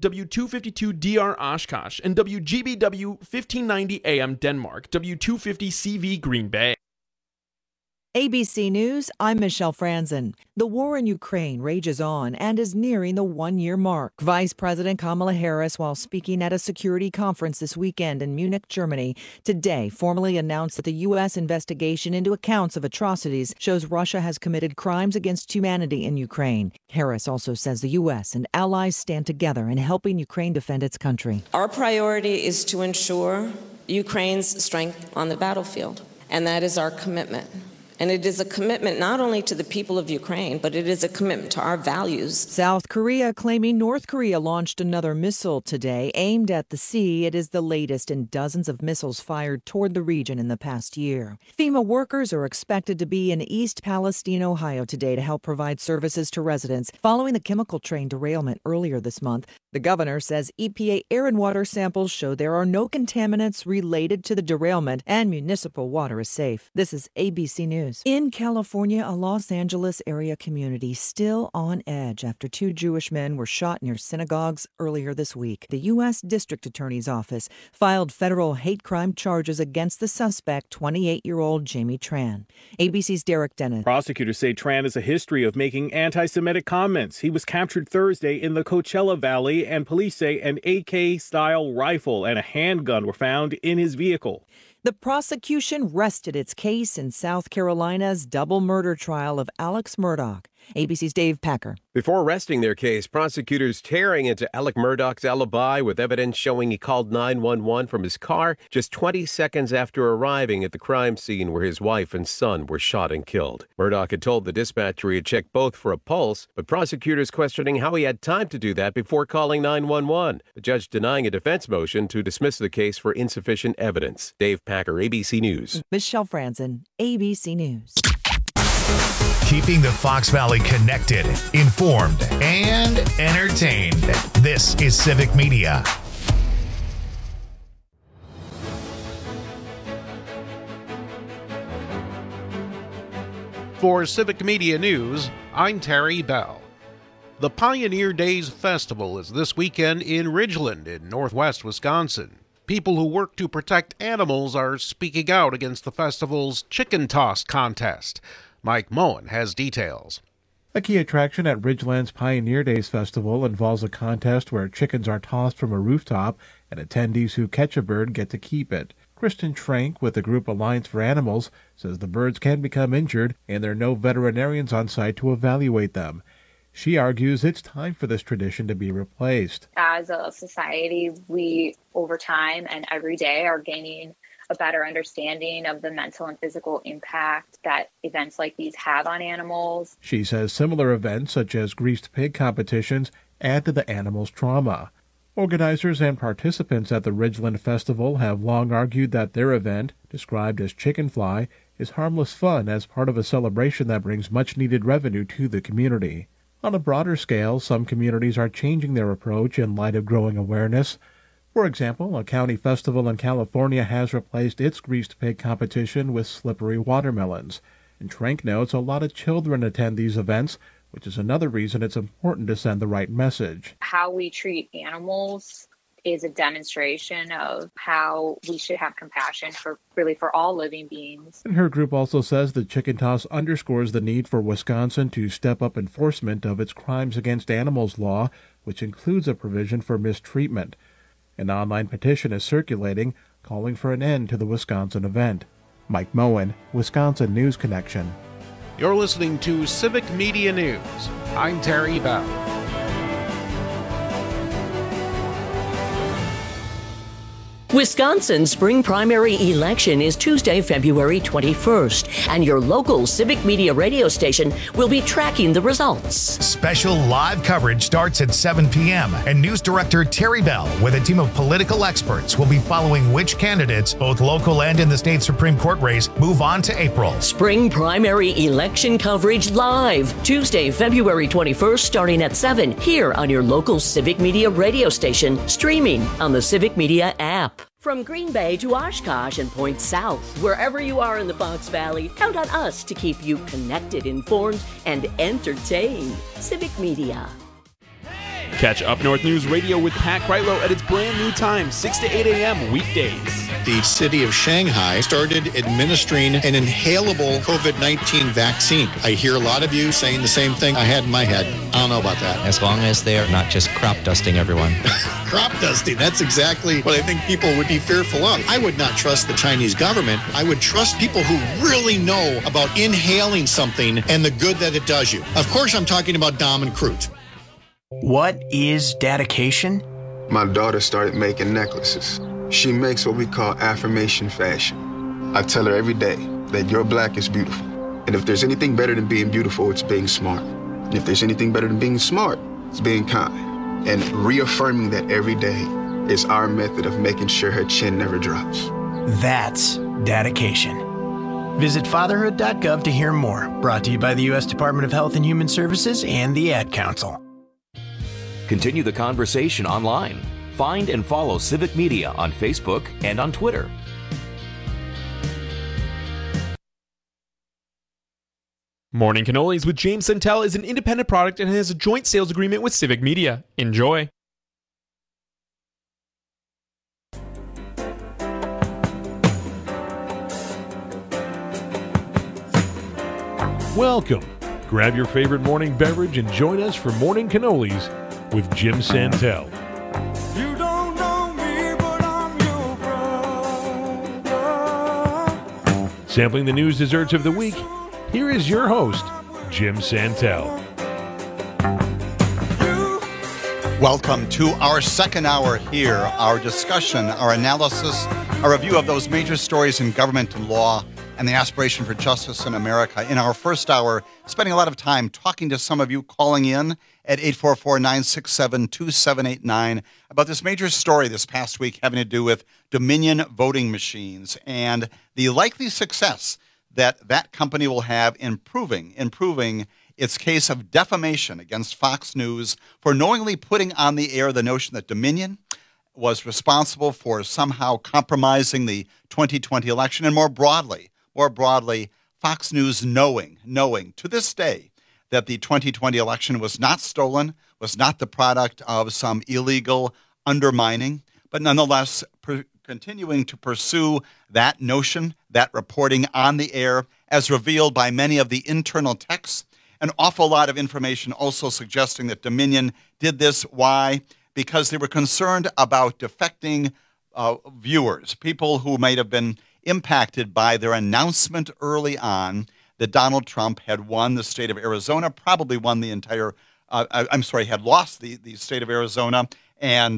W252DR Oshkosh, and WGBW 1590 AM Denmark, W250 CV Green Bay. ABC News, I'm Michelle Franzen. The war in Ukraine rages on and is nearing the one-year mark. Vice President Kamala Harris, while speaking at a security conference this weekend in Munich, Germany, today formally announced that the U.S. investigation into accounts of atrocities shows Russia has committed crimes against humanity in Ukraine. Harris also says the U.S. and allies stand together in helping Ukraine defend its country. Our priority is to ensure Ukraine's strength on the battlefield, and that is our commitment. And it is a commitment not only to the people of Ukraine, but it is a commitment to our values. South Korea claiming North Korea launched another missile today aimed at the sea. It is the latest in dozens of missiles fired toward the region in the past year. FEMA workers are expected to be in East Palestine, Ohio today to help provide services to residents following the chemical train derailment earlier this month. The governor says EPA air and water samples show there are no contaminants related to the derailment and municipal water is safe. This is ABC News. In California, a Los Angeles area community still on edge after two Jewish men were shot near synagogues earlier this week. The U.S. District Attorney's Office filed federal hate crime charges against the suspect, 28-year-old Jamie Tran. ABC's Derek Dennis. Prosecutors say Tran has a history of making anti-Semitic comments. He was captured Thursday in the Coachella Valley, and police say an AK-style rifle and a handgun were found in his vehicle. The prosecution rested its case in South Carolina's double murder trial of Alex Murdaugh. ABC's Dave Packer. Before resting their case, prosecutors tearing into Alec Murdaugh's alibi with evidence showing he called 911 from his car just 20 seconds after arriving at the crime scene where his wife and son were shot and killed. Murdaugh had told the dispatcher he had checked both for a pulse, but prosecutors questioning how he had time to do that before calling 911. The judge denying a defense motion to dismiss the case for insufficient evidence. Dave Packer, ABC News. Michelle Franzen, ABC News. Keeping the Fox Valley connected, informed, and entertained. This is Civic Media. For Civic Media News, I'm Terry Bell. The Pioneer Days Festival is this weekend in Ridgeland in northwest Wisconsin. People who work to protect animals are speaking out against the festival's chicken toss contest. Mike Moen has details. A key attraction at Ridgeland's Pioneer Days Festival involves a contest where chickens are tossed from a rooftop and attendees who catch a bird get to keep it. Kristen Trank with the group Alliance for Animals says the birds can become injured and there are no veterinarians on site to evaluate them. She argues it's time for this tradition to be replaced. As a society, we over time and every day are gaining a better understanding of the mental and physical impact that events like these have on animals. She says similar events, such as greased pig competitions, add to the animals' trauma. Organizers and participants at the Ridgeland Festival have long argued that their event, described as Chicken Fly, is harmless fun as part of a celebration that brings much-needed revenue to the community. On a broader scale, some communities are changing their approach in light of growing awareness. For example, a county festival in California has replaced its greased pig competition with slippery watermelons. And Trank notes a lot of children attend these events, which is another reason it's important to send the right message. How we treat animals is a demonstration of how we should have compassion for all living beings. And her group also says the chicken toss underscores the need for Wisconsin to step up enforcement of its crimes against animals law, which includes a provision for mistreatment. An online petition is circulating, calling for an end to the Wisconsin event. Mike Moen, Wisconsin News Connection. You're listening to Civic Media News. I'm Terry Bell. Wisconsin's spring primary election is Tuesday, February 21st, and your local Civic Media radio station will be tracking the results. Special live coverage starts at 7 p.m., and News Director Terry Bell, with a team of political experts, will be following which candidates, both local and in the state Supreme Court race, move on to April. Spring primary election coverage live, Tuesday, February 21st, starting at 7, here on your local Civic Media radio station, streaming on the Civic Media app. From Green Bay to Oshkosh and points south, wherever you are in the Fox Valley, count on us to keep you connected, informed, and entertained. Civic Media. Catch Up North News Radio with Pat Kreitlow at its brand new time, 6 to 8 a.m. weekdays. The city of Shanghai started administering an inhalable COVID-19 vaccine. I hear a lot of you saying the same thing I had in my head. I don't know about that. As long as they're not just crop dusting everyone. Crop dusting, that's exactly what I think people would be fearful of. I would not trust the Chinese government. I would trust people who really know about inhaling something and the good that it does you. Of course, I'm talking about Dom and Crute. What is dedication? My daughter started making necklaces. She makes what we call affirmation fashion. I tell her every day that your black is beautiful. And if there's anything better than being beautiful, it's being smart. And if there's anything better than being smart, it's being kind. And reaffirming that every day is our method of making sure her chin never drops. That's dedication. Visit fatherhood.gov to hear more. Brought to you by the U.S. Department of Health and Human Services and the Ad Council. Continue the conversation online. Find and follow Civic Media on Facebook and on Twitter. Morning Cannolis with James Santel is an independent product and has a joint sales agreement with Civic Media. Enjoy. Welcome. Grab your favorite morning beverage and join us for Morning Cannolis with Jim Santel. You don't know me, but I'm your brother. Sampling the news desserts of the week, here is your host, Jim Santel. Welcome to our second hour here, our discussion, our analysis, our review of those major stories in government and law and the aspiration for justice in America. In our first hour, spending a lot of time talking to some of you calling in at 844-967-2789 about this major story this past week having to do with Dominion voting machines and the likely success that that company will have in proving its case of defamation against Fox News for knowingly putting on the air the notion that Dominion was responsible for somehow compromising the 2020 election, and more broadly, Fox News knowing to this day that the 2020 election was not stolen, was not the product of some illegal undermining, but nonetheless continuing to pursue that notion, that reporting on the air as revealed by many of the internal texts. An awful lot of information also suggesting that Dominion did this. Why? Because they were concerned about defecting viewers, people who might have been impacted by their announcement early on that Donald Trump had won the state of Arizona, probably won the entire, had lost the state of Arizona and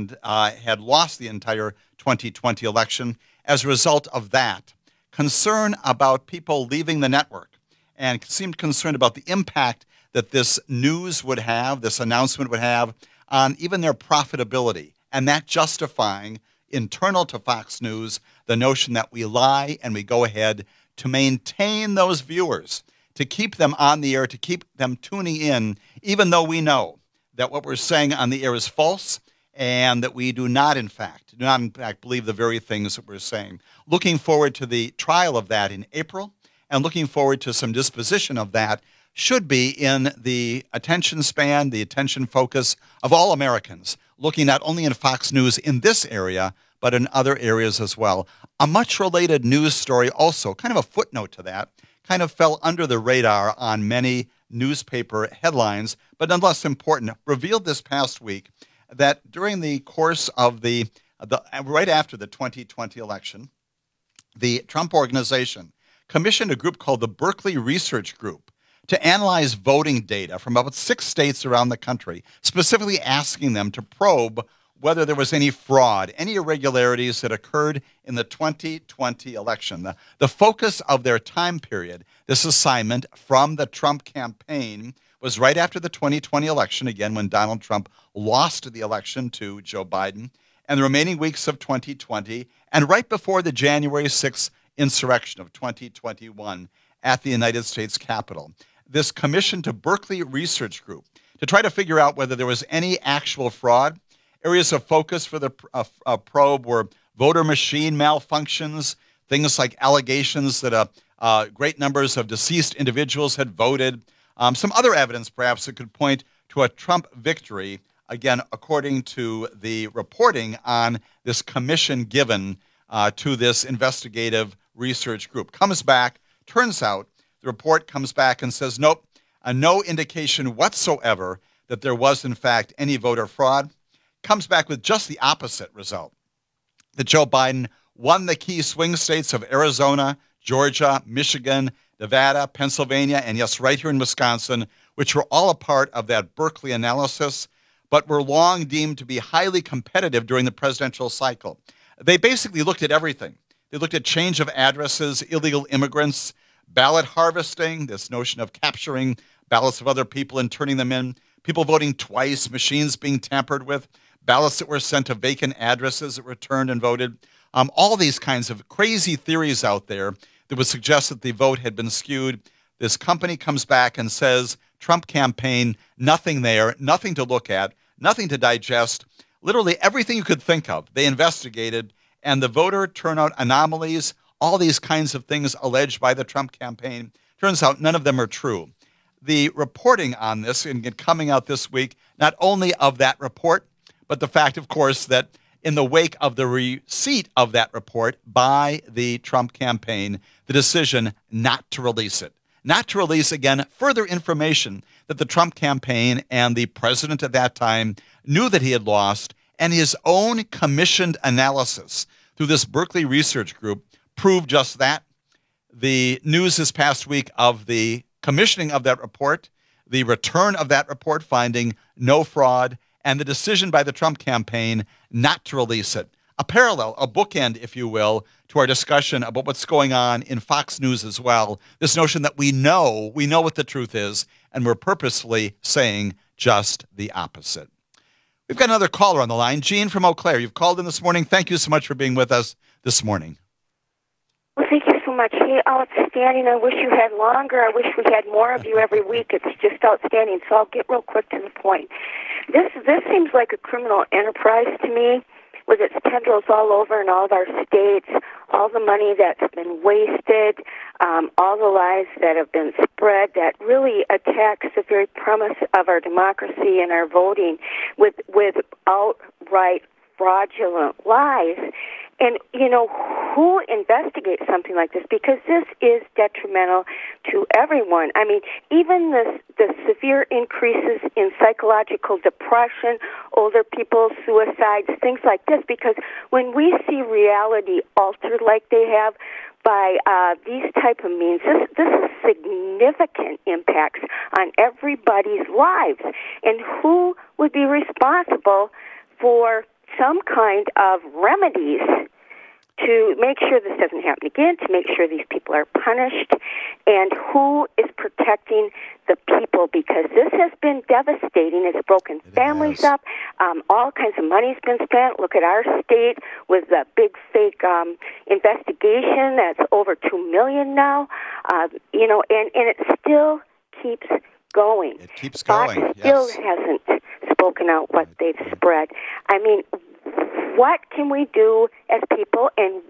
had lost the entire 2020 election. As a result of that, concern about people leaving the network and seemed concerned about the impact that this news would have, this announcement would have on even their profitability, and that justifying internal to Fox News the notion that we lie and we go ahead to maintain those viewers, to keep them on the air, to keep them tuning in, even though we know that what we're saying on the air is false and that we do not in fact believe the very things that we're saying. Looking forward to the trial of that in April and looking forward to some disposition of that should be in the attention span, the attention focus of all Americans, looking not only in Fox News in this area, but in other areas as well. A much related news story also, kind of a footnote to that, kind of fell under the radar on many newspaper headlines, but nonetheless important, revealed this past week that during the course of the right after the 2020 election, the Trump organization commissioned a group called the Berkeley Research Group to analyze voting data from about 6 states around the country, specifically asking them to probe whether there was any fraud, any irregularities that occurred in the 2020 election. The focus of their time period, this assignment from the Trump campaign, was right after the 2020 election, again, when Donald Trump lost the election to Joe Biden, and the remaining weeks of 2020, and right before the January 6th insurrection of 2021 at the United States Capitol. This commission to Berkeley Research Group to try to figure out whether there was any actual fraud. Areas of focus for the probe were voter machine malfunctions, things like allegations that great numbers of deceased individuals had voted, some other evidence perhaps that could point to a Trump victory again, according to the reporting on this commission given to this investigative research group. Comes back, turns out the report comes back and says, nope, no indication whatsoever that there was, in fact, any voter fraud. Comes back with just the opposite result, that Joe Biden won the key swing states of Arizona, Georgia, Michigan, Nevada, Pennsylvania, and yes, right here in Wisconsin, which were all a part of that Berkeley analysis, but were long deemed to be highly competitive during the presidential cycle. They basically looked at everything. They looked at change of addresses, illegal immigrants, ballot harvesting, this notion of capturing ballots of other people and turning them in, people voting twice, machines being tampered with, ballots that were sent to vacant addresses that were returned and voted. All these kinds of crazy theories out there that would suggest that the vote had been skewed. This company comes back and says, Trump campaign, nothing there, nothing to look at, nothing to digest, literally everything you could think of. They investigated, and the voter turnout anomalies, all these kinds of things alleged by the Trump campaign, turns out none of them are true. The reporting on this, and coming out this week, not only of that report, but the fact, of course, that in the wake of the receipt of that report by the Trump campaign, the decision not to release it. Not to release, again, further information that the Trump campaign and the president at that time knew that he had lost, and his own commissioned analysis through this Berkeley Research Group proved just that. The news this past week of the commissioning of that report, the return of that report finding no fraud, and the decision by the Trump campaign not to release it. A parallel, a bookend, if you will, to our discussion about what's going on in Fox News as well. This notion that we know what the truth is, and we're purposefully saying just the opposite. We've got another caller on the line, Jean from Eau Claire. You've called in this morning. Thank you so much for being with us this morning. Well, thank you so much. Hey, outstanding. I wish you had longer. I wish we had more of you every week. It's just outstanding. So I'll get real quick to the point. This seems like a criminal enterprise to me, with its tendrils all over in all of our states, all the money that's been wasted, all the lies that have been spread that really attacks the very premise of our democracy and our voting with outright fraudulent lies. And, who investigates something like this? Because this is detrimental to everyone. I mean, even the severe increases in psychological depression, older people, suicides, things like this. Because when we see reality altered like they have by these type of means, this is significant impacts on everybody's lives. And who would be responsible for some kind of remedies to make sure this doesn't happen again, to make sure these people are punished, and who is protecting the people, because this has been devastating. It's broken families up. All kinds of money's been spent. Look at our state with the big fake investigation that's over $2 million now, and it still keeps going. It keeps going. Fox still hasn't spoken out what they've spread. I mean, what can we do as people, and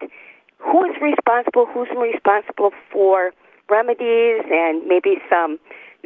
who is responsible? Who's responsible for remedies and maybe some,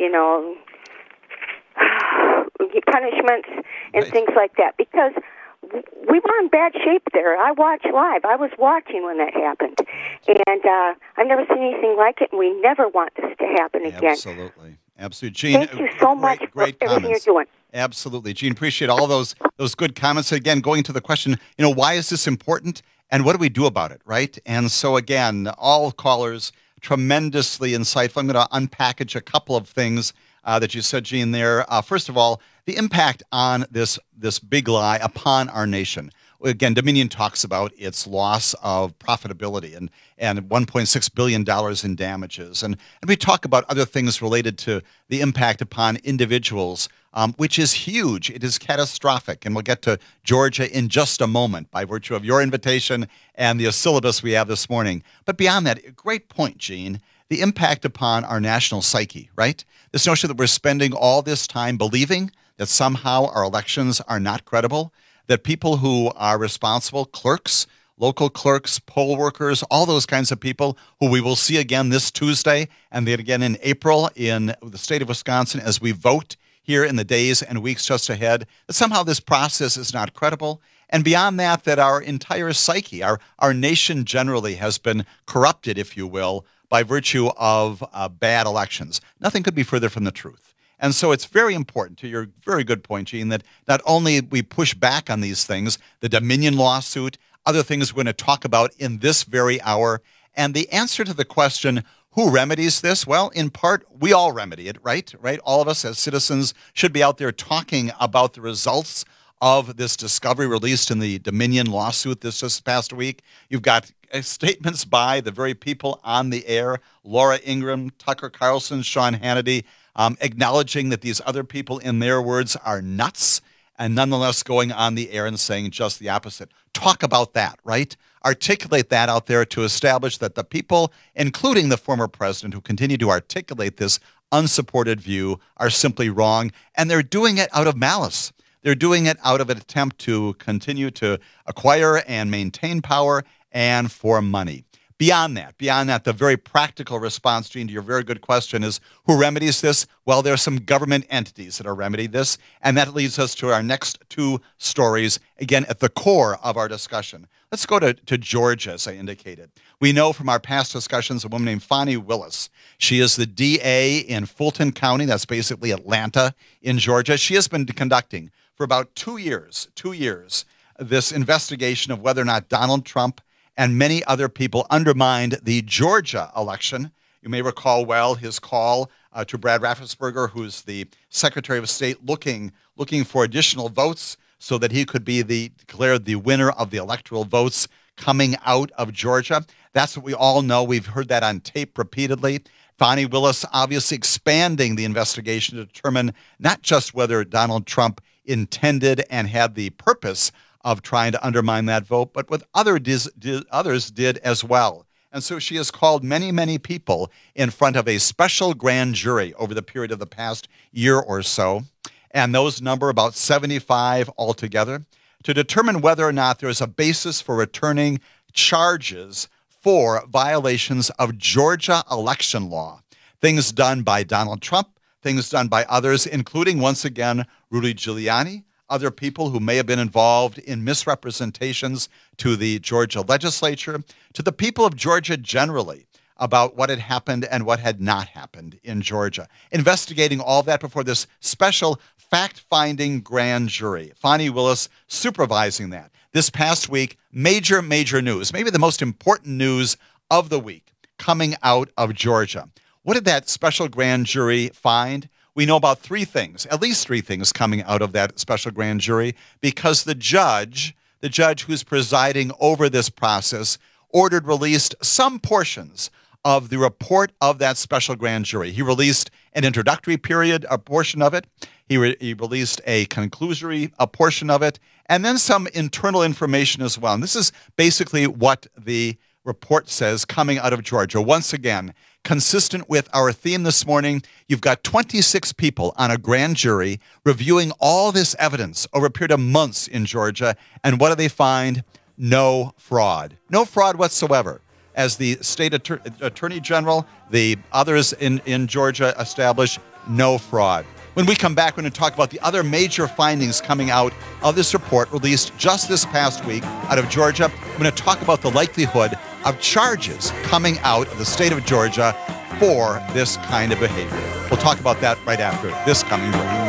punishments and things like that? Because we were in bad shape there. I watched live. I was watching when that happened, and I've never seen anything like it. And we never want this to happen again. Absolutely. Gene, thank you so much for everything you're doing. Absolutely, Gene. Appreciate all those good comments. Again, going to the question, why is this important, and what do we do about it, right? And so, again, all callers tremendously insightful. I'm going to unpackage a couple of things that you said, Gene. There, first of all, the impact on this big lie upon our nation. Again, Dominion talks about its loss of profitability and $1.6 billion in damages. And we talk about other things related to the impact upon individuals, which is huge. It is catastrophic. And we'll get to Georgia in just a moment by virtue of your invitation and the syllabus we have this morning. But beyond that, a great point, Gene, the impact upon our national psyche, right? This notion that we're spending all this time believing that somehow our elections are not credible, that people who are responsible, clerks, local clerks, poll workers, all those kinds of people who we will see again this Tuesday and then again in April in the state of Wisconsin as we vote here in the days and weeks just ahead, that somehow this process is not credible. And beyond that, that our entire psyche, our nation generally has been corrupted, if you will, by virtue of bad elections. Nothing could be further from the truth. And so it's very important, to your very good point, Gene, that not only we push back on these things, the Dominion lawsuit, other things we're going to talk about in this very hour, and the answer to the question, who remedies this? Well, in part, we all remedy it, right? All of us as citizens should be out there talking about the results of this discovery released in the Dominion lawsuit this just past week. You've got statements by the very people on the air, Laura Ingraham, Tucker Carlson, Sean Hannity, acknowledging that these other people, in their words, are nuts, and nonetheless going on the air and saying just the opposite. Talk about that, right? Articulate that out there to establish that the people, including the former president, who continue to articulate this unsupported view, are simply wrong, and they're doing it out of malice. They're doing it out of an attempt to continue to acquire and maintain power and for money. Beyond that, the very practical response, Gene, to your very good question is, who remedies this? Well, there are some government entities that are remedied this, and that leads us to our next two stories, again, at the core of our discussion. Let's go to Georgia, as I indicated. We know from our past discussions a woman named Fani Willis. She is the DA in Fulton County, that's basically Atlanta in Georgia. She has been conducting for about 2 years, this investigation of whether or not Donald Trump and many other people undermined the Georgia election. You may recall well his call to Brad Raffensperger, who's the Secretary of State, looking for additional votes so that he could be declared the winner of the electoral votes coming out of Georgia. That's what we all know. We've heard that on tape repeatedly. Fani Willis obviously expanding the investigation to determine not just whether Donald Trump intended and had the purpose of trying to undermine that vote, but what others did as well. And so she has called many, many people in front of a special grand jury over the period of the past year or so, and those number about 75 altogether, to determine whether or not there is a basis for returning charges for violations of Georgia election law. Things done by Donald Trump, things done by others, including, once again, Rudy Giuliani, other people who may have been involved in misrepresentations to the Georgia legislature, to the people of Georgia generally about what had happened and what had not happened in Georgia. Investigating all that before this special fact-finding grand jury. Fani Willis supervising that. This past week, major news, maybe the most important news of the week coming out of Georgia. What did that special grand jury find? We know about three things, at least three things coming out of that special grand jury, because the judge who's presiding over this process ordered released some portions of the report of that special grand jury. He released an introductory period, a portion of it. He released a conclusory, a portion of it, and then some internal information as well. And this is basically what the report says coming out of Georgia. Once again, consistent with our theme this morning, you've got 26 people on a grand jury reviewing all this evidence over a period of months in Georgia. And what do they find? No fraud. No fraud whatsoever. As the state attorney general, the others in Georgia establish no fraud. When we come back, we're going to talk about the other major findings coming out of this report released just this past week out of Georgia. We're going to talk about the likelihood of charges coming out of the state of Georgia for this kind of behavior. We'll talk about that right after this coming break.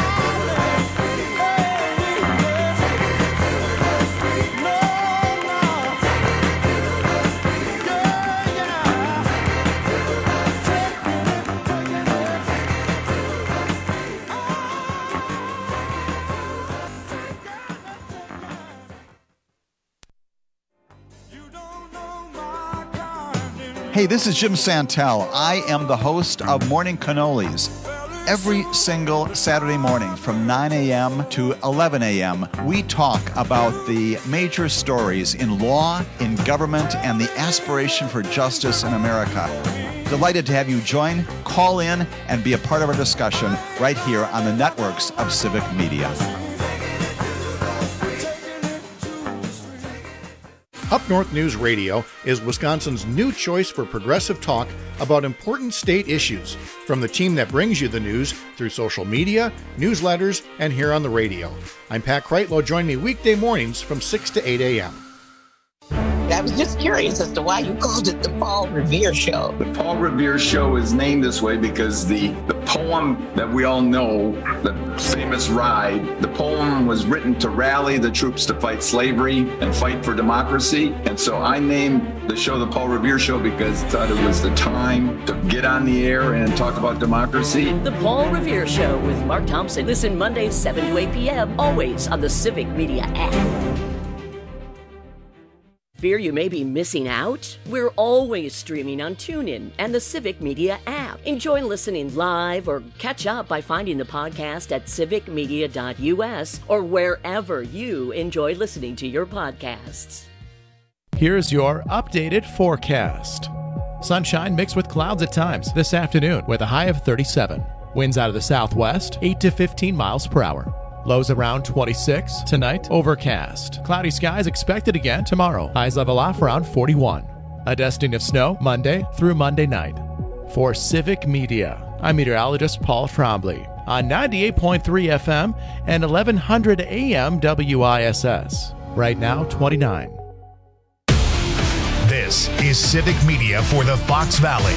Hey, this is Jim Santel. I am the host of Morning Cannolis. Every single Saturday morning from 9 a.m. to 11 a.m., we talk about the major stories in law, in government, and the aspiration for justice in America. Delighted to have you join, call in, and be a part of our discussion right here on the networks of Civic Media. Up North News Radio is Wisconsin's new choice for progressive talk about important state issues, from the team that brings you the news through social media, newsletters, and here on the radio. I'm Pat Kreitlow. Join me weekday mornings from 6 to 8 a.m. I was just curious as to why you called it the Paul Revere Show. The Paul Revere Show is named this way because the poem that we all know, the famous Ride, the poem was written to rally the troops to fight slavery and fight for democracy. And so I named the show the Paul Revere Show because I thought it was the time to get on the air and talk about democracy. The Paul Revere Show with Mark Thompson. Listen Mondays 7 to 8 p.m. always on the Civic Media app. Fear you may be missing out? We're always streaming on TuneIn and the Civic Media app. Enjoy listening live or catch up by finding the podcast at civicmedia.us or wherever you enjoy listening to your podcasts. Here's your updated forecast. Sunshine mixed with clouds at times this afternoon with a high of 37. Winds out of the southwest, 8 to 15 miles per hour. Lows around 26. Tonight, overcast. Cloudy skies expected again tomorrow. Highs level off around 41. A dusting of snow Monday through Monday night. For Civic Media, I'm meteorologist Paul Trombley on 98.3 FM and 1100 AM WISS. Right now, 29. This is Civic Media for the Fox Valley.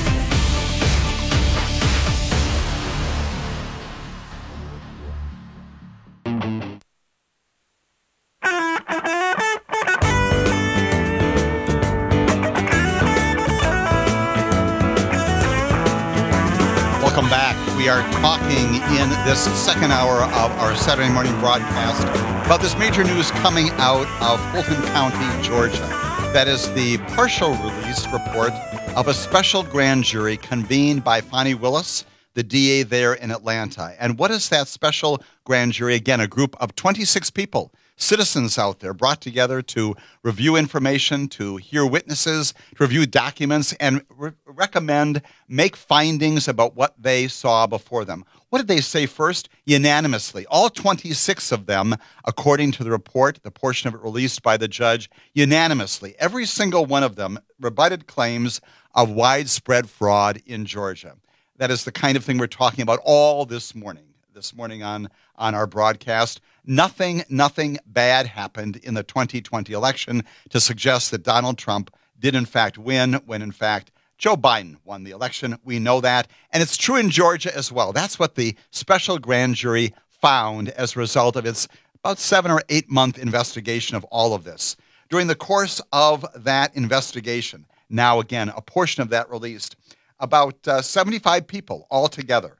Welcome back. We are talking in this second hour of our Saturday morning broadcast about this major news coming out of Fulton County, Georgia. That is the partial release report of a special grand jury convened by Fani Willis, the DA there in Atlanta. And what is that special grand jury? Again, a group of 26 people, citizens out there brought together to review information, to hear witnesses, to review documents, and recommend, make findings about what they saw before them. What did they say first? Unanimously. All 26 of them, according to the report, the portion of it released by the judge, unanimously, every single one of them rebutted claims of widespread fraud in Georgia. That is the kind of thing we're talking about all this morning on our broadcast. Nothing bad happened in the 2020 election to suggest that Donald Trump did in fact win, when in fact Joe Biden won the election. We know that. And it's true in Georgia as well. That's what the special grand jury found as a result of its about 7 or 8 month investigation of all of this. During the course of that investigation, now again, a portion of that released, about 75 people altogether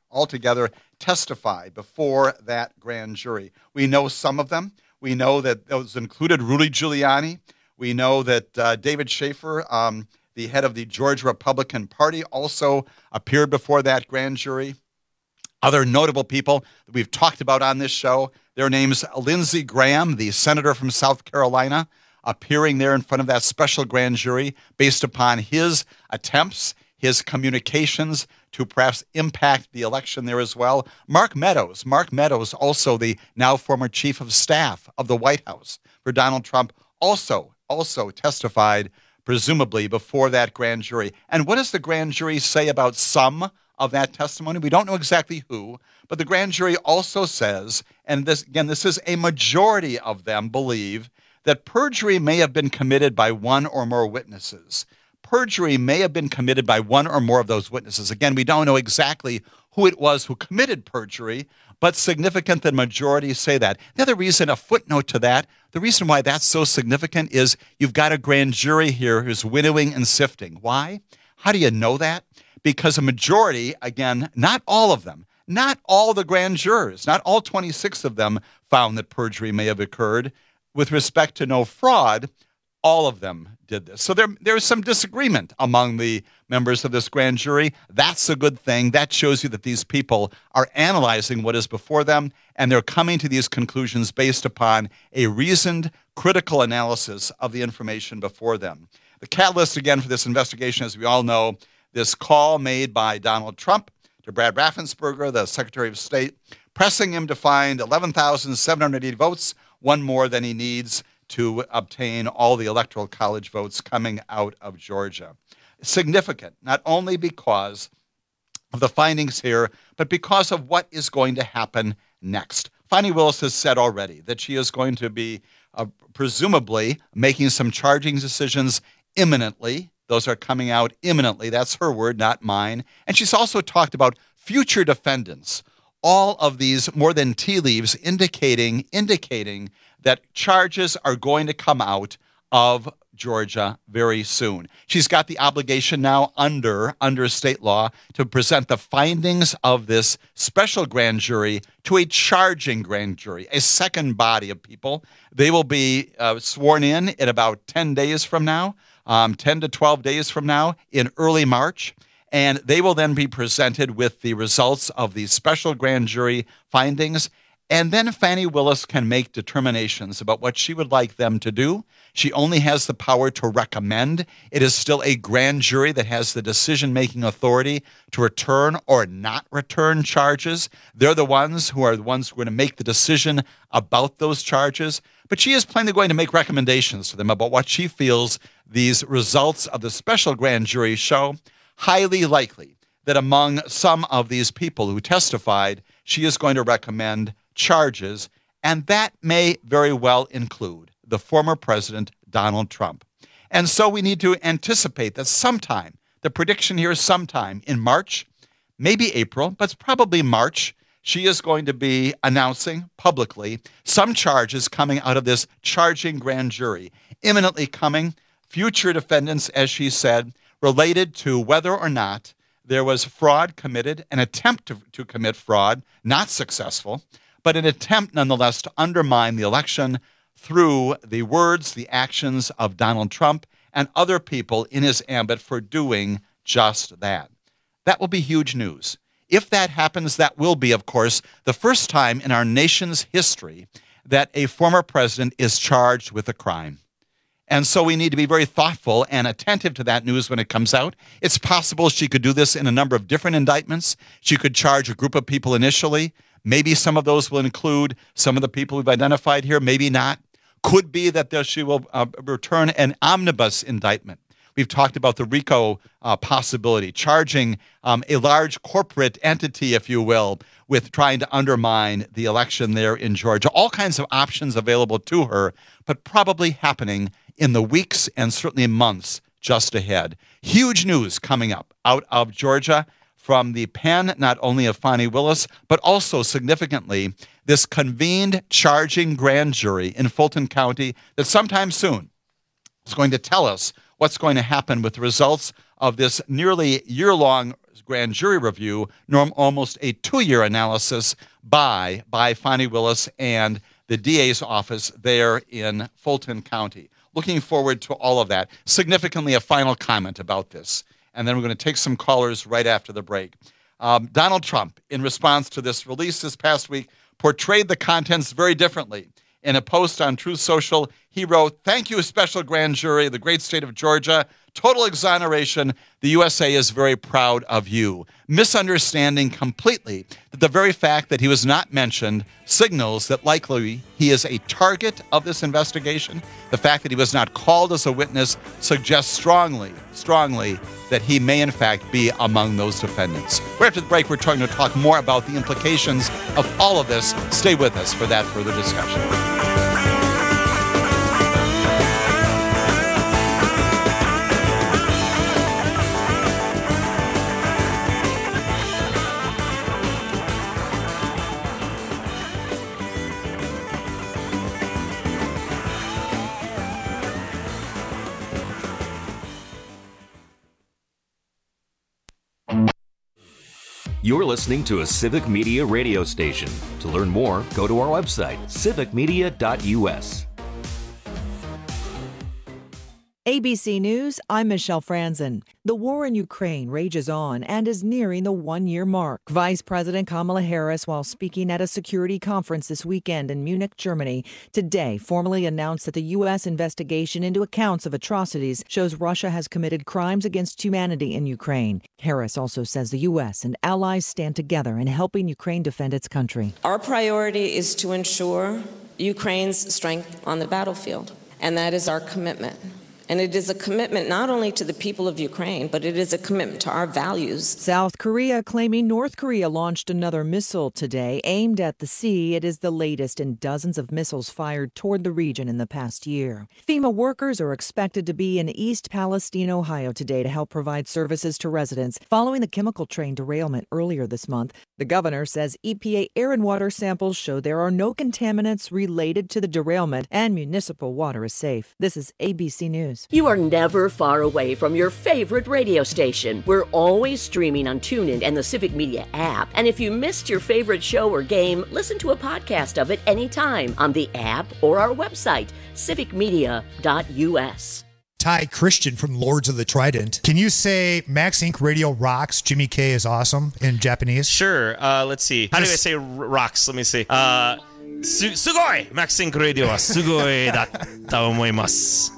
testified before that grand jury. We know some of them. We know that those included Rudy Giuliani. We know that David Schaefer, the head of the Georgia Republican Party, also appeared before that grand jury. Other notable people that we've talked about on this show, their names: Lindsey Graham, the senator from South Carolina, appearing there in front of that special grand jury based upon his attempts, his communications to perhaps impact the election there as well. Mark Meadows, also the now former chief of staff of the White House for Donald Trump, also testified, presumably, before that grand jury. And what does the grand jury say about some of that testimony? We don't know exactly who, but the grand jury also says, and this is a majority of them believe, that perjury may have been committed by one or more witnesses. Perjury may have been committed by one or more of those witnesses. Again, we don't know exactly who it was who committed perjury, but significant that majority say that. The other reason, a footnote to that, the reason why that's so significant is you've got a grand jury here who's winnowing and sifting. Why? How do you know that? Because a majority, again, not all of them, not all the grand jurors, not all 26 of them found that perjury may have occurred. With respect to no fraud, all of them did this. So there is some disagreement among the members of this grand jury. That's a good thing. That shows you that these people are analyzing what is before them, and they're coming to these conclusions based upon a reasoned, critical analysis of the information before them. The catalyst, again, for this investigation, as we all know, this call made by Donald Trump to Brad Raffensperger, the Secretary of State, pressing him to find 11,780 votes, one more than he needs, to obtain all the Electoral College votes coming out of Georgia. Significant, not only because of the findings here, but because of what is going to happen next. Fani Willis has said already that she is going to be presumably making some charging decisions imminently. Those are coming out imminently. That's her word, not mine. And she's also talked about future defendants. All of these more than tea leaves indicating that charges are going to come out of Georgia very soon. She's got the obligation now under state law to present the findings of this special grand jury to a charging grand jury, a second body of people. They will be sworn in about 10 days from now, 10 to 12 days from now in early March. And they will then be presented with the results of the special grand jury findings. And then Fani Willis can make determinations about what she would like them to do. She only has the power to recommend. It is still a grand jury that has the decision-making authority to return or not return charges. They're the ones who are going to make the decision about those charges. But she is plainly going to make recommendations to them about what she feels these results of the special grand jury show. Highly likely that among some of these people who testified, she is going to recommend charges, and that may very well include the former president, Donald Trump. And so we need to anticipate that sometime, the prediction here is sometime in March, maybe April, but it's probably March, she is going to be announcing publicly some charges coming out of this charging grand jury, imminently coming, future defendants, as she said, related to whether or not there was fraud committed, an attempt to commit fraud, not successful, but an attempt nonetheless to undermine the election through the words, the actions of Donald Trump and other people in his ambit for doing just that. That will be huge news. If that happens, that will be, of course, the first time in our nation's history that a former president is charged with a crime. And so we need to be very thoughtful and attentive to that news when it comes out. It's possible she could do this in a number of different indictments. She could charge a group of people initially. Maybe some of those will include some of the people we've identified here, maybe not. Could be that she will return an omnibus indictment. We've talked about the RICO possibility, charging a large corporate entity, if you will, with trying to undermine the election there in Georgia. All kinds of options available to her, but probably happening in the weeks and certainly months just ahead. Huge news coming up out of Georgia from the pen not only of Fani Willis, but also significantly this convened charging grand jury in Fulton County that sometime soon is going to tell us what's going to happen with the results of this nearly year-long grand jury review, almost a 2-year analysis by Fani Willis and the DA's office there in Fulton County. Looking forward to all of that. Significantly, a final comment about this, and then we're going to take some callers right after the break. Donald Trump, in response to this release this past week, portrayed the contents very differently. In a post on Truth Social, he wrote, "Thank you, special grand jury, the great state of Georgia. Total exoneration. The USA is very proud of you." Misunderstanding completely that the very fact that he was not mentioned signals that likely he is a target of this investigation. The fact that he was not called as a witness suggests strongly that he may in fact be among those defendants. Right after the break, we're going to talk more about the implications of all of this. Stay with us for that further discussion. You're listening to a Civic Media radio station. To learn more, go to our website, civicmedia.us. ABC News, I'm Michelle Franzen. The war in Ukraine rages on and is nearing the 1-year mark. Vice President Kamala Harris, while speaking at a security conference this weekend in Munich, Germany, today formally announced that the U.S. investigation into accounts of atrocities shows Russia has committed crimes against humanity in Ukraine. Harris also says the U.S. and allies stand together in helping Ukraine defend its country. Our priority is to ensure Ukraine's strength on the battlefield. And that is our commitment. And it is a commitment not only to the people of Ukraine, but it is a commitment to our values. South Korea claiming North Korea launched another missile today aimed at the sea. It is the latest in dozens of missiles fired toward the region in the past year. FEMA workers are expected to be in East Palestine, Ohio today to help provide services to residents following the chemical train derailment earlier this month. The governor says EPA air and water samples show there are no contaminants related to the derailment and municipal water is safe. This is ABC News. You are never far away from your favorite radio station. We're always streaming on TuneIn and the Civic Media app. And if you missed your favorite show or game, listen to a podcast of it anytime on the app or our website, civicmedia.us. Ty Christian from Lords of the Trident. Can you say Max Inc. Radio rocks, Jimmy K is awesome in Japanese? Sure. Let's see. How do I say rocks? Let me see. Sugoi! Max Inc. Radio wa sugoi datta omoimasu.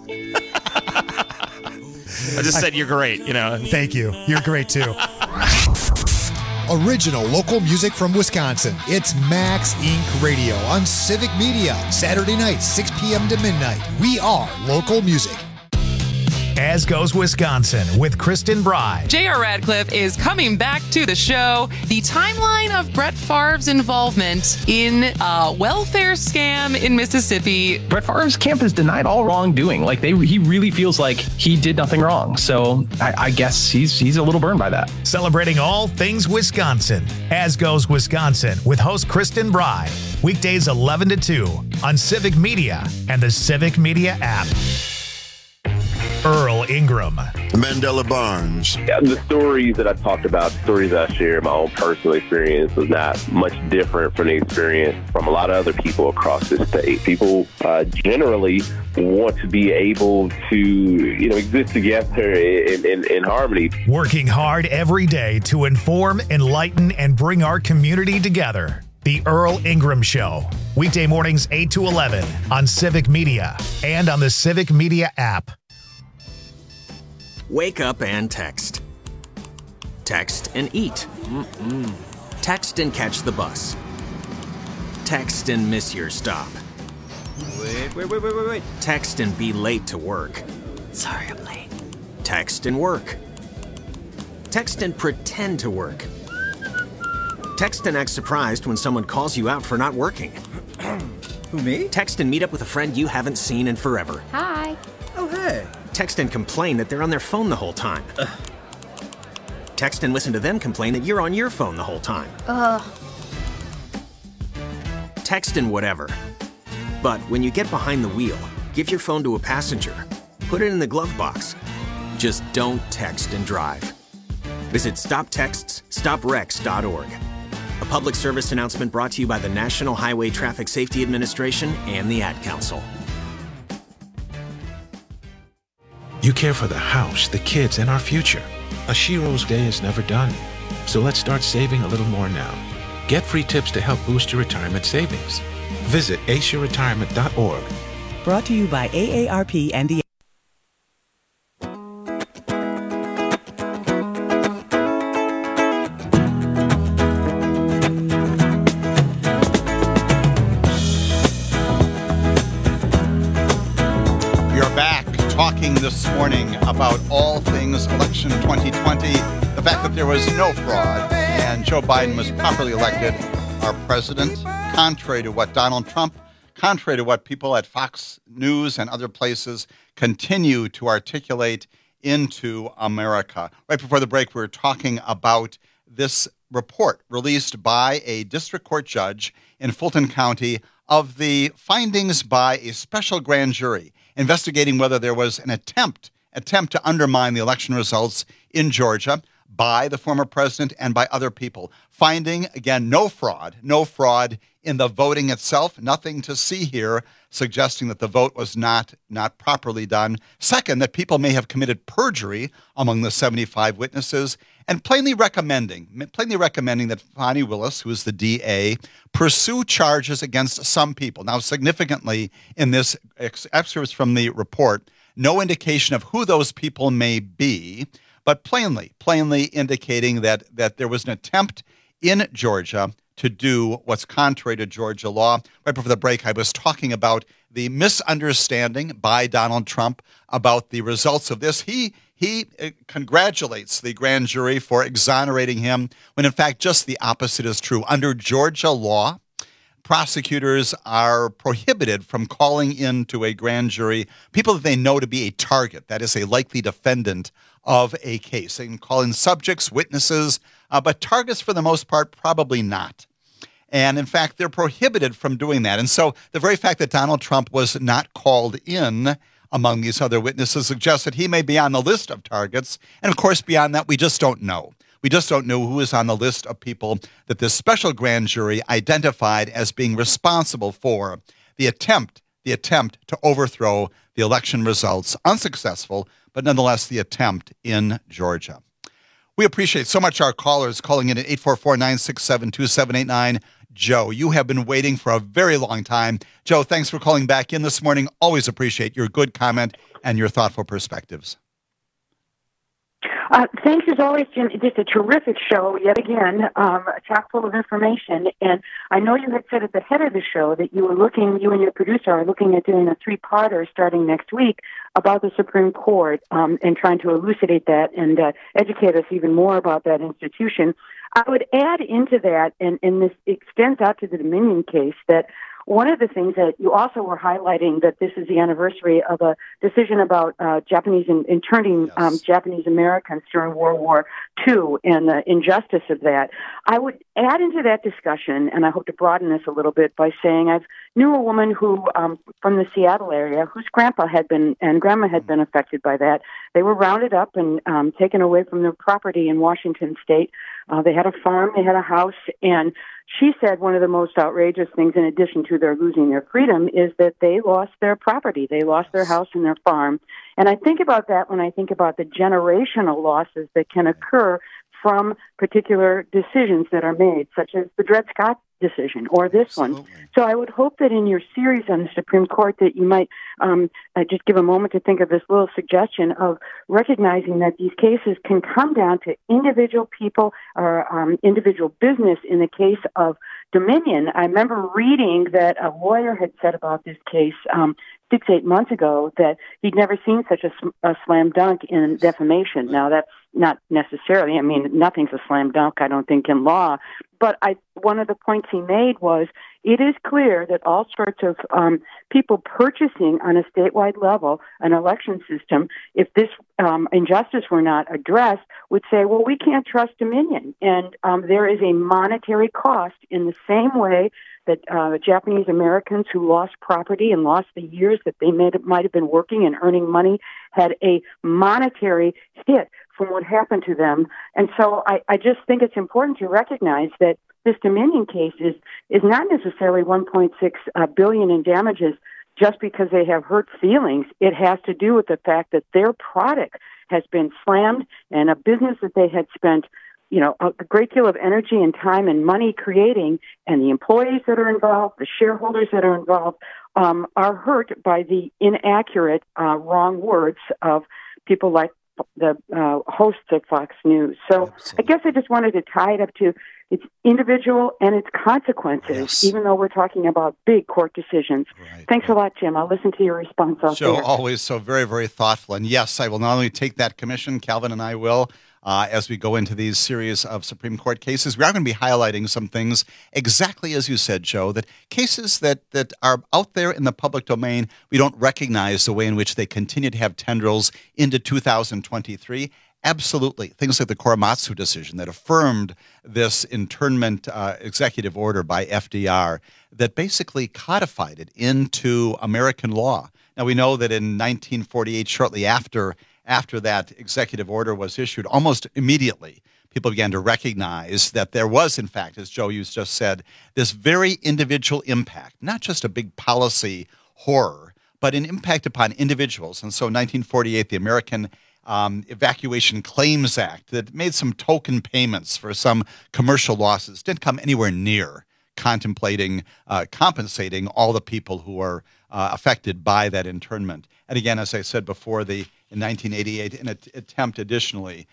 I just said you're great, you know. Thank you. You're great too. Original local music from Wisconsin. It's Max Inc. Radio on Civic Media. Saturday night, 6 p.m. to midnight. We are local music. As Goes Wisconsin with Kristen Bry. J.R. Radcliffe is coming back to the show. The timeline of Brett Favre's involvement in a welfare scam in Mississippi. Brett Favre's camp has denied all wrongdoing. He really feels like he did nothing wrong. So I guess he's a little burned by that. Celebrating all things Wisconsin. As Goes Wisconsin with host Kristen Bry. Weekdays 11 to 2 on Civic Media and the Civic Media app. Earl Ingram. Mandela Barnes. Yeah, the stories that I talked about, stories I share, my own personal experience was not much different from the experience from a lot of other people across the state. People generally want to be able to, exist together in harmony. Working hard every day to inform, enlighten, and bring our community together. The Earl Ingram Show. Weekday mornings 8 to 11 on Civic Media and on the Civic Media app. Wake up and text. Text and eat. Text and catch the bus. Text and miss your stop. Wait. Text and be late to work. Sorry, I'm late. Text and work. Text and pretend to work. Text and act surprised when someone calls you out for not working. Who, me? Text and meet up with a friend you haven't seen in forever. Hi. Oh, hey. Text and complain that they're on their phone the whole time. Text and listen to them complain that you're on your phone the whole time. Text and whatever. But when you get behind the wheel, give your phone to a passenger. Put it in the glove box. Just don't text and drive. Visit StopTextsStopWrecks.org. A public service announcement brought to you by the National Highway Traffic Safety Administration and the Ad Council. You care for the house, the kids, and our future. A Shiro's day is never done. So let's start saving a little more now. Get free tips to help boost your retirement savings. Visit aceyourretirement.org. Brought to you by AARP and the this morning about all things election 2020, the fact that there was no fraud and Joe Biden was properly elected our president, contrary to what Donald Trump, contrary to what people at Fox News and other places continue to articulate into America. Right before the break, we were talking about this report released by a district court judge in Fulton County of the findings by a special grand jury investigating whether there was an attempt to undermine the election results in Georgia by the former president and by other people. Finding, again, no fraud in the voting itself, nothing to see here suggesting that the vote was not properly done. Second, that people may have committed perjury among the 75 witnesses, and plainly recommending that Fani Willis, who is the DA, pursue charges against some people. Now, significantly, in this excerpt from the report, no indication of who those people may be, but plainly indicating that there was an attempt in Georgia to do what's contrary to Georgia law. Right before the break, I was talking about the misunderstanding by Donald Trump about the results of this. He congratulates the grand jury for exonerating him, when in fact just the opposite is true. Under Georgia law, prosecutors are prohibited from calling into a grand jury people that they know to be a target, that is, a likely defendant of a case. They can call in subjects, witnesses, but targets for the most part, probably not. And in fact, they're prohibited from doing that. And so the very fact that Donald Trump was not called in among these other witnesses suggests that he may be on the list of targets. And of course, beyond that, we just don't know. We just don't know who is on the list of people that this special grand jury identified as being responsible for the attempt to overthrow the election results. Unsuccessful, but nonetheless the attempt in Georgia. We appreciate so much our callers calling in at 844-967-2789. Joe, you have been waiting for a very long time. Joe, thanks for calling back in this morning. Always appreciate your good comment and your thoughtful perspectives. Thanks as always, Jim. Just a terrific show yet again, chock full of information. And I know you had said at the head of the show that you and your producer are looking at doing a 3-parter starting next week about the Supreme Court and trying to elucidate that and educate us even more about that institution. I would add into that, and this extends out to the Dominion case, that one of the things that you also were highlighting, that this is the anniversary of a decision about Japanese interning Japanese Americans during World War II and the injustice of that. I would add into that discussion, and I hope to broaden this a little bit by saying I knew a woman who from the Seattle area whose grandpa had been and grandma had been affected by that. They were rounded up and taken away from their property in Washington State. They had a farm, they had a house, and she said one of the most outrageous things, in addition to their losing their freedom, is that they lost their property. They lost their house and their farm. And I think about that when I think about the generational losses that can occur from particular decisions that are made, such as the Dred Scott decision or this one. So I would hope that in your series on the Supreme Court that you might just give a moment to think of this little suggestion of recognizing that these cases can come down to individual people or individual business. In the case of Dominion, I remember reading that a lawyer had said about this case 6-8 months ago that he'd never seen such a slam dunk in defamation. Now, that's not necessarily, I mean, nothing's a slam dunk, I don't think, in law. But one of the points he made was it is clear that all sorts of people purchasing on a statewide level an election system, if this injustice were not addressed, would say, well, we can't trust Dominion. And there is a monetary cost in the same way that Japanese Americans who lost property and lost the years that they might have been working and earning money had a monetary hit from what happened to them. And so I just think it's important to recognize that this Dominion case is not necessarily $1.6 billion in damages just because they have hurt feelings. It has to do with the fact that their product has been slammed and a business that they had spent a great deal of energy and time and money creating, and the employees that are involved, the shareholders that are involved, are hurt by the inaccurate, wrong words of people like the hosts at Fox News. So I guess I just wanted to tie it up to its individual and its consequences, even though we're talking about big court decisions. Right. Thanks a lot, Jim. I'll listen to your response out Joe, there. Always so very, very thoughtful. And yes, I will not only take that commission, Calvin and I will, as we go into these series of Supreme Court cases. We are going to be highlighting some things, exactly as you said, Joe, that cases that are out there in the public domain, we don't recognize the way in which they continue to have tendrils into 2023. Absolutely. Things like the Korematsu decision that affirmed this internment executive order by FDR that basically codified it into American law. Now, we know that in 1948, shortly after that executive order was issued, almost immediately, people began to recognize that there was, in fact, as Joe Hughes just said, this very individual impact, not just a big policy horror, but an impact upon individuals. And so 1948, the American Evacuation Claims Act that made some token payments for some commercial losses didn't come anywhere near contemplating compensating all the people who are affected by that internment. And again, as I said before, in 1988, an attempt additionally,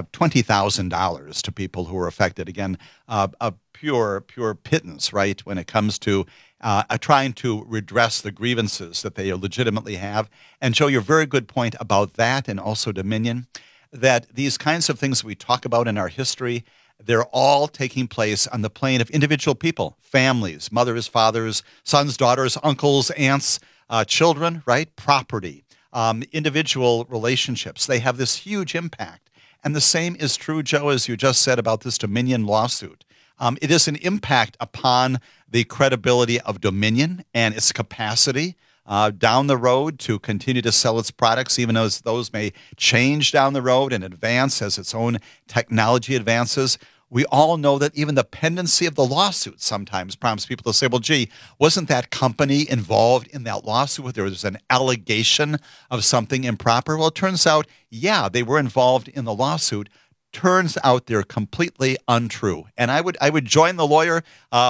$20,000 to people who were affected. Again, a pure pittance, right, when it comes to trying to redress the grievances that they legitimately have. And Joe, your very good point about that, and also Dominion, that these kinds of things we talk about in our history, they're all taking place on the plane of individual people, families, mothers, fathers, sons, daughters, uncles, aunts, children, right? Property, individual relationships. They have this huge impact. And the same is true, Joe, as you just said about this Dominion lawsuit. It is an impact upon the credibility of Dominion and its capacity down the road to continue to sell its products, even as those may change down the road and advance as its own technology advances. We all know that even the pendency of the lawsuit sometimes prompts people to say, well, gee, wasn't that company involved in that lawsuit? There was an allegation of something improper. Well, it turns out, yeah, they were involved in the lawsuit. Turns out they're completely untrue. And I would join the lawyer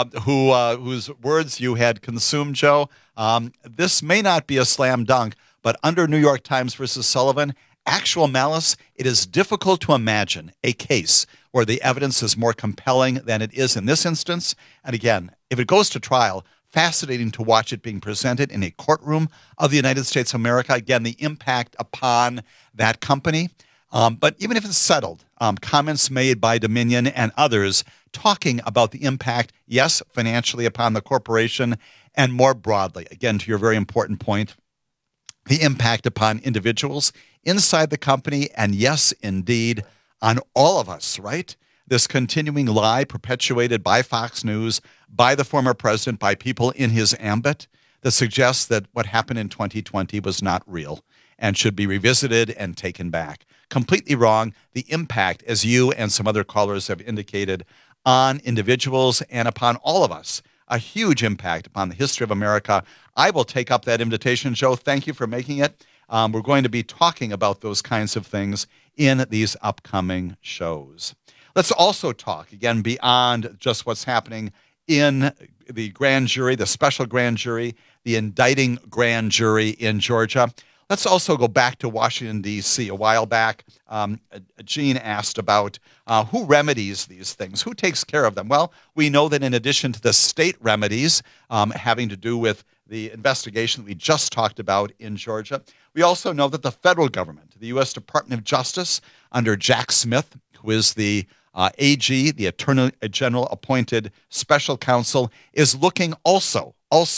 whose words you had consumed, Joe. This may not be a slam dunk, but under New York Times versus Sullivan, actual malice, it is difficult to imagine a case where the evidence is more compelling than it is in this instance. And again, if it goes to trial, fascinating to watch it being presented in a courtroom of the United States of America. Again, the impact upon that company. But even if it's settled, comments made by Dominion and others talking about the impact, yes, financially upon the corporation, and more broadly, again, to your very important point, the impact upon individuals inside the company, and yes, indeed, on all of us, right? This continuing lie perpetuated by Fox News, by the former president, by people in his ambit that suggests that what happened in 2020 was not real and should be revisited and taken back. Completely wrong. The impact, as you and some other callers have indicated, on individuals and upon all of us, a huge impact upon the history of America. I will take up that invitation, Joe. Thank you for making it. We're going to be talking about those kinds of things in these upcoming shows. Let's also talk, again, beyond just what's happening in the grand jury, the special grand jury, the indicting grand jury in Georgia. Let's also go back to Washington, D.C. A while back, Gene asked about who remedies these things, who takes care of them. Well, we know that in addition to the state remedies having to do with the investigation that we just talked about in Georgia, we also know that the federal government, the U.S. Department of Justice, under Jack Smith, who is the AG, the Attorney General appointed special counsel, is looking also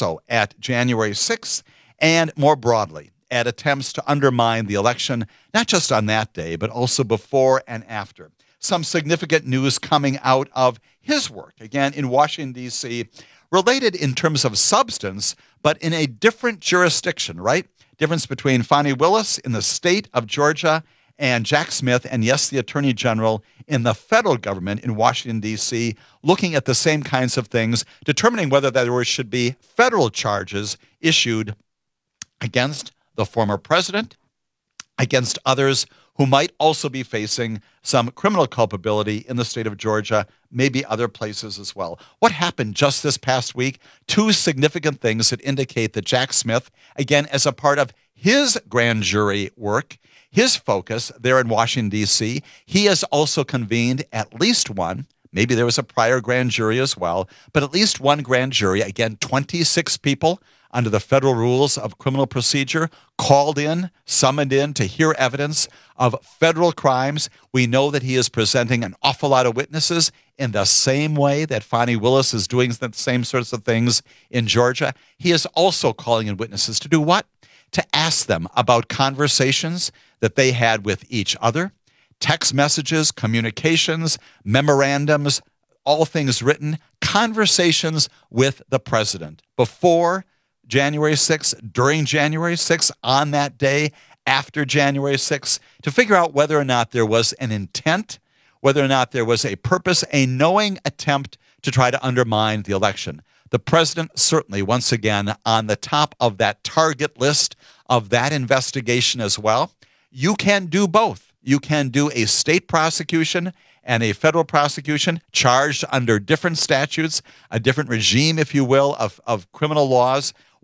at January 6th and more broadly at attempts to undermine the election, not just on that day, but also before and after. Some significant news coming out of his work, again, in Washington, D.C., related in terms of substance, but in a different jurisdiction, right? Difference between Fani Willis in the state of Georgia and Jack Smith, and yes, the Attorney General in the federal government in Washington, D.C., looking at the same kinds of things, determining whether there should be federal charges issued against the former president, against others who might also be facing some criminal culpability in the state of Georgia, maybe other places as well. What happened just this past week? Two significant things that indicate that Jack Smith, again, as a part of his grand jury work, his focus there in Washington, D.C., he has also convened at least one, maybe there was a prior grand jury as well, but at least one grand jury, again, 26 people under the federal rules of criminal procedure, called in, summoned in to hear evidence of federal crimes. We know that he is presenting an awful lot of witnesses in the same way that Fani Willis is doing the same sorts of things in Georgia. He is also calling in witnesses to do what? To ask them about conversations that they had with each other, text messages, communications, memorandums, all things written, conversations with the president before January 6th, during January 6th, on that day, after January 6th, to figure out whether or not there was an intent, whether or not there was a purpose, a knowing attempt to try to undermine the election. The president certainly, once again, on the top of that target list of that investigation as well. You can do both. You can do a state prosecution and a federal prosecution charged under different statutes, a different regime, if you will, of criminal laws.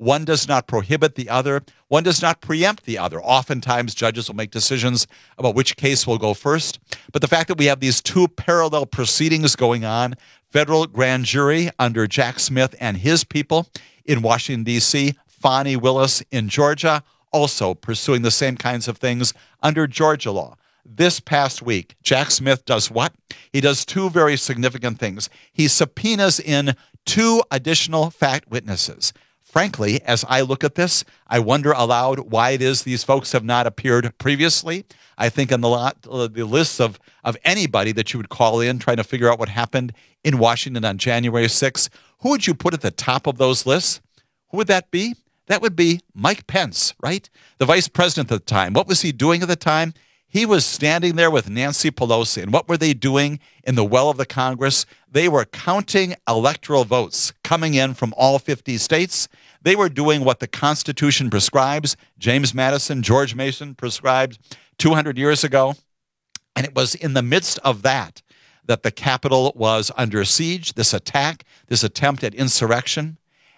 One does not prohibit the other. One does not preempt the other. Oftentimes, judges will make decisions about which case will go first. But the fact that we have these two parallel proceedings going on, federal grand jury under Jack Smith and his people in Washington, D.C., Fani Willis in Georgia, also pursuing the same kinds of things under Georgia law. This past week, Jack Smith does what? He does two very significant things. He subpoenas in two additional fact witnesses. Frankly, as I look at this, I wonder aloud why it is these folks have not appeared previously. I think on the lists of anybody that you would call in trying to figure out what happened in Washington on January 6th, who would you put at the top of those lists? Who would that be? That would be Mike Pence, right? The vice president at the time. What was he doing at the time? He was standing there with Nancy Pelosi. And what were they doing in the well of the Congress? They were counting electoral votes coming in from all 50 states. They were doing what the Constitution prescribes. James Madison, George Mason prescribed 200 years ago. And it was in the midst of that that the Capitol was under siege, this attack, this attempt at insurrection.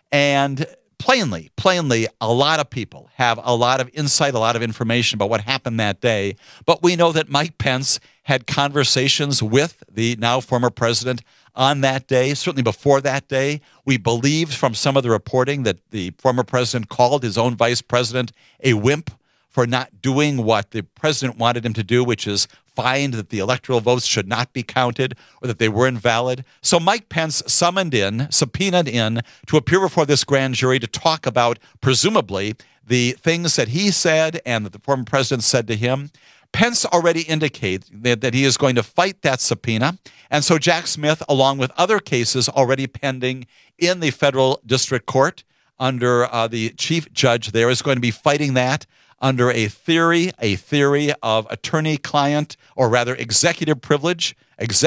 And plainly, a lot of people have a lot of insight, a lot of information about what happened that day. But we know that Mike Pence had conversations with the now former president on that day, certainly before that day. We believed from some of the reporting that the former president called his own vice president a wimp for not doing what the president wanted him to do, which is find that the electoral votes should not be counted or that they were invalid. So Mike Pence subpoenaed in to appear before this grand jury to talk about, presumably, the things that he said and that the former president said to him. Pence already indicated that he is going to fight that subpoena. And so Jack Smith, along with other cases already pending in the federal district court under the chief judge there, is going to be fighting that under a theory of attorney-client, or rather executive privilege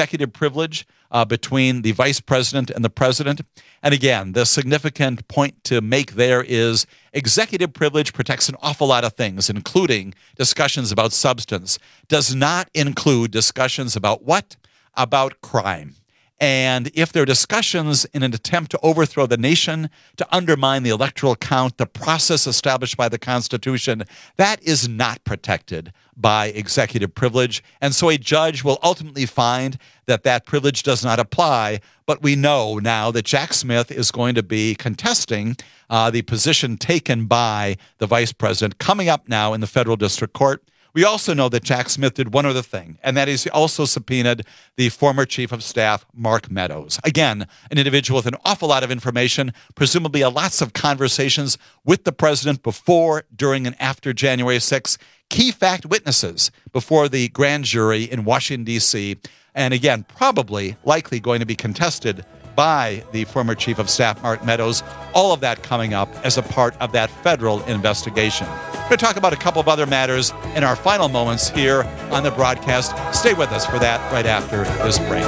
between the vice president and the president. And again, the significant point to make there is executive privilege protects an awful lot of things, including discussions about substance. Does not include discussions about what? About crime. And if there are discussions in an attempt to overthrow the nation, to undermine the electoral count, the process established by the Constitution, that is not protected by executive privilege. And so a judge will ultimately find that that privilege does not apply. But we know now that Jack Smith is going to be contesting the position taken by the vice president coming up now in the federal district court. We also know that Jack Smith did one other thing, and that is he also subpoenaed the former chief of staff, Mark Meadows. Again, an individual with an awful lot of information, presumably lots of conversations with the president before, during, and after January 6th. Key fact witnesses before the grand jury in Washington, D.C., and again, likely going to be contested by the former chief of staff, Mark Meadows. All of that coming up as a part of that federal investigation. We're going to talk about a couple of other matters in our final moments here on the broadcast. Stay with us for that right after this break.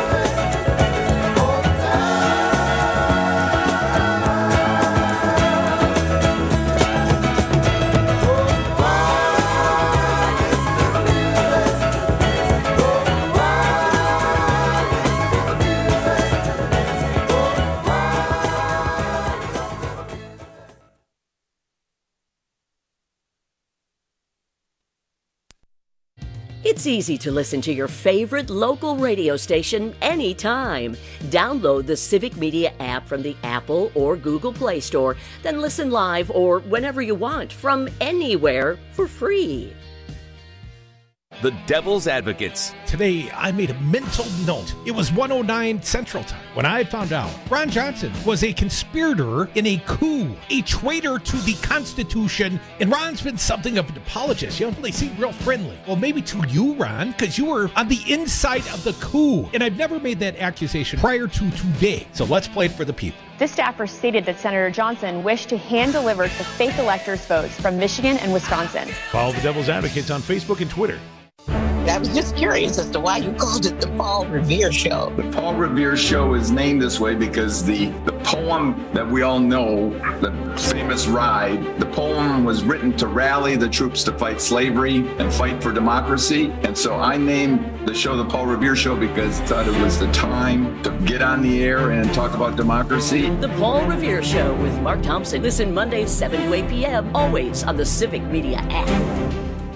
It's easy to listen to your favorite local radio station anytime. Download the Civic Media app from the Apple or Google Play Store, then listen live or whenever you want from anywhere for free. The Devil's Advocates. Today, I made a mental note. It was 1:09 Central Time when I found out Ron Johnson was a conspirator in a coup, a traitor to the Constitution, and Ron's been something of an apologist. You know, they seem real friendly. Well, maybe to you, Ron, because you were on the inside of the coup, and I've never made that accusation prior to today. So let's play it for the people. This staffer stated that Senator Johnson wished to hand-deliver the fake electors' votes from Michigan and Wisconsin. Follow the Devil's Advocates on Facebook and Twitter. I was just curious as to why you called it the Paul Revere Show. The Paul Revere Show is named this way because the poem that we all know, the famous Ride, the poem was written to rally the troops to fight slavery and fight for democracy. And so I named the show the Paul Revere Show because I thought it was the time to get on the air and talk about democracy. The Paul Revere Show with Mark Thompson. Listen Mondays 7 to 8 p.m. always on the Civic Media app.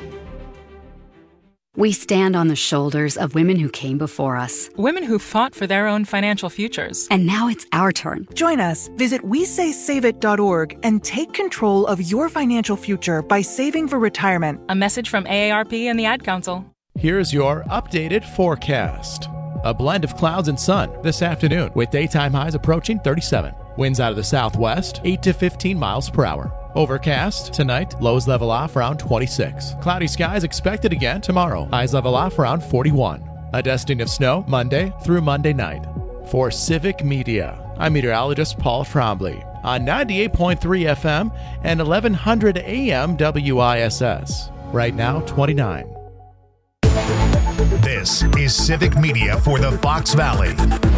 We stand on the shoulders of women who came before us. Women who fought for their own financial futures. And now it's our turn. Join us. Visit WeSaySaveIt.org and take control of your financial future by saving for retirement. A message from AARP and the Ad Council. Here's your updated forecast. A blend of clouds and sun this afternoon with daytime highs approaching 37. Winds out of the southwest, 8 to 15 miles per hour. Overcast tonight, lows level off around 26. Cloudy skies expected again tomorrow. Highs level off around 41. A dusting of snow Monday through Monday night. For Civic Media, I'm meteorologist Paul Trombley on 98.3 FM and 1100 AM WISS. Right now, 29. This is Civic Media for the Fox Valley.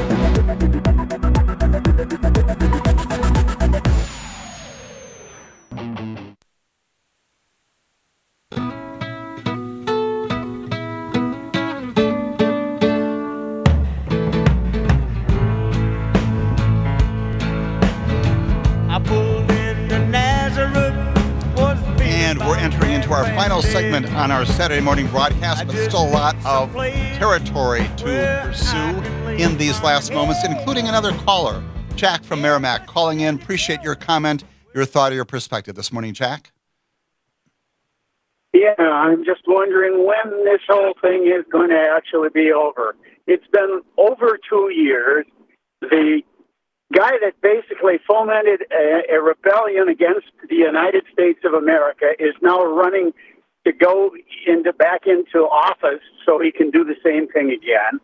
Our final segment on our Saturday morning broadcast, but still a lot of territory to pursue in these last moments, including another caller, Jack from Merrimack, calling in. Appreciate your comment, your thought, or your perspective this morning, Jack. Yeah, I'm just wondering when this whole thing is going to actually be over. It's been over 2 years. The guy that basically fomented a rebellion against the United States of America is now running to go back into office so he can do the same thing again.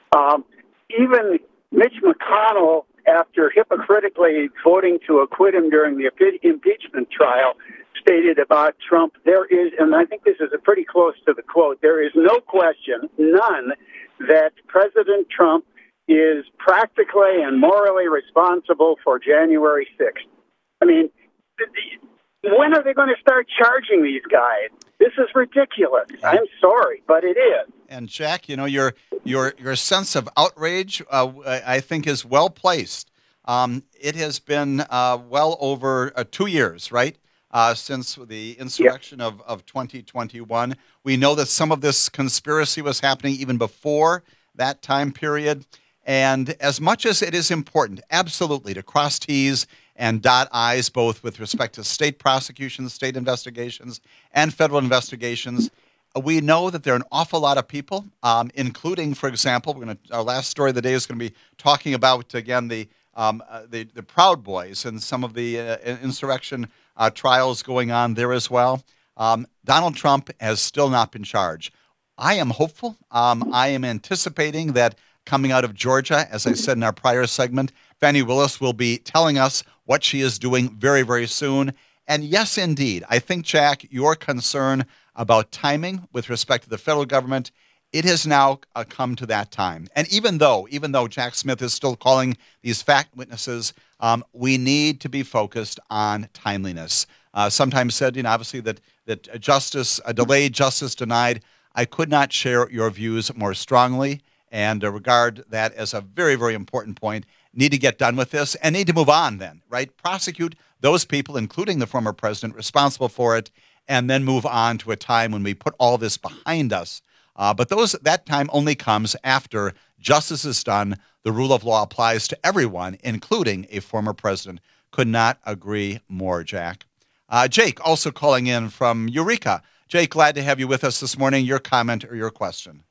Even Mitch McConnell, after hypocritically voting to acquit him during the impeachment trial, stated about Trump, there is, and I think this is pretty close to the quote, there is no question, none, that President Trump is practically and morally responsible for January 6th. I mean, when are they going to start charging these guys? This is ridiculous. I'm sorry, but it is. And Jack, you know, your sense of outrage, I think, is well placed. It has been well over 2 years, right, since the insurrection of 2021. We know that some of this conspiracy was happening even before that time period. And as much as it is important, absolutely, to cross T's and dot I's, both with respect to state prosecutions, state investigations, and federal investigations, we know that there are an awful lot of people, including, for example, our last story of the day is going to be talking about, again, the Proud Boys and some of the insurrection trials going on there as well. Donald Trump has still not been charged. I am hopeful. I am anticipating that coming out of Georgia, as I said in our prior segment, Fani Willis will be telling us what she is doing very, very soon. And yes, indeed, I think, Jack, your concern about timing with respect to the federal government, it has now come to that time. And even though Jack Smith is still calling these fact witnesses, we need to be focused on timeliness. Sometimes said, obviously that justice, delayed justice denied. I could not share your views more strongly and regard that as a very, very important point. Need to get done with this and need to move on then, right? Prosecute those people, including the former president, responsible for it, and then move on to a time when we put all this behind us. But that time only comes after justice is done. The rule of law applies to everyone, including a former president. Could not agree more, Jack. Jake, also calling in from Eureka. Jake, glad to have you with us this morning. Your comment or your question?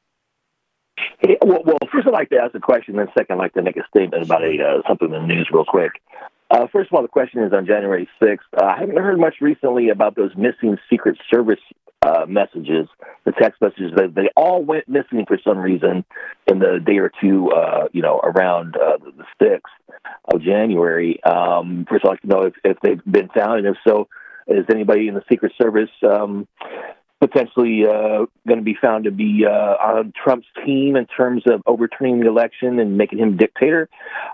Hey, well, first I'd like to ask a question, then second I'd like to make a statement about something in the news real quick. First of all, the question is on January 6th. I haven't heard much recently about those missing Secret Service messages, the text messages. They all went missing for some reason in the day or two, around the 6th of January. First, I'd like to know if they've been found, and if so, is anybody in the Secret Service potentially going to be found to be on Trump's team in terms of overturning the election and making him dictator.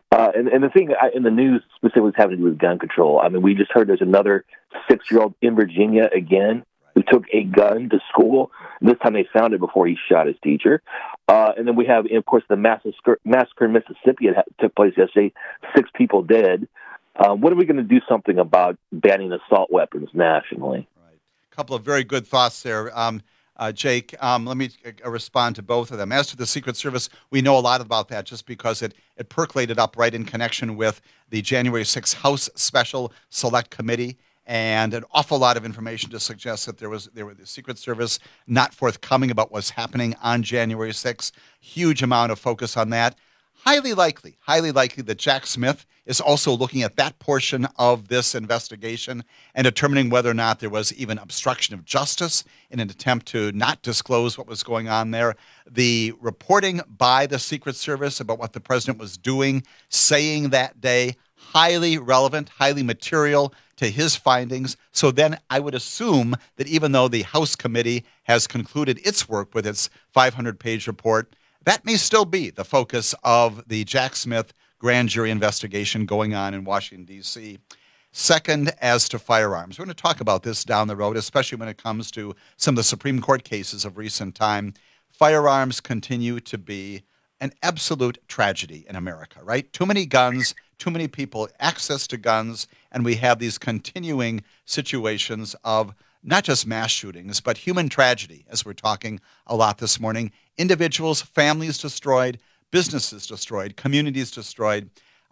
And the thing in the news specifically is having to do with gun control. I mean, we just heard there's another 6-year-old in Virginia again who took a gun to school. This time they found it before he shot his teacher. And then we have, of course, the massacre in Mississippi that took place yesterday, 6 people dead. When are we going to do something about banning assault weapons nationally? Right. A couple of very good thoughts there. Jake, let me respond to both of them. As to the Secret Service, we know a lot about that just because it percolated up right in connection with the January 6th House Special Select Committee, and an awful lot of information to suggest that there was the Secret Service not forthcoming about what's happening on January 6th. Huge amount of focus on that. Highly likely that Jack Smith is also looking at that portion of this investigation and determining whether or not there was even obstruction of justice in an attempt to not disclose what was going on there. The reporting by the Secret Service about what the president was doing, saying that day, highly relevant, highly material to his findings. So then I would assume that even though the House committee has concluded its work with its 500-page report, that may still be the focus of the Jack Smith grand jury investigation going on in Washington, D.C. Second, as to firearms, we're going to talk about this down the road, especially when it comes to some of the Supreme Court cases of recent time. Firearms continue to be an absolute tragedy in America, right? Too many guns, too many people access to guns, and we have these continuing situations of not just mass shootings, but human tragedy, as we're talking a lot this morning. Individuals, families destroyed, businesses destroyed, communities destroyed.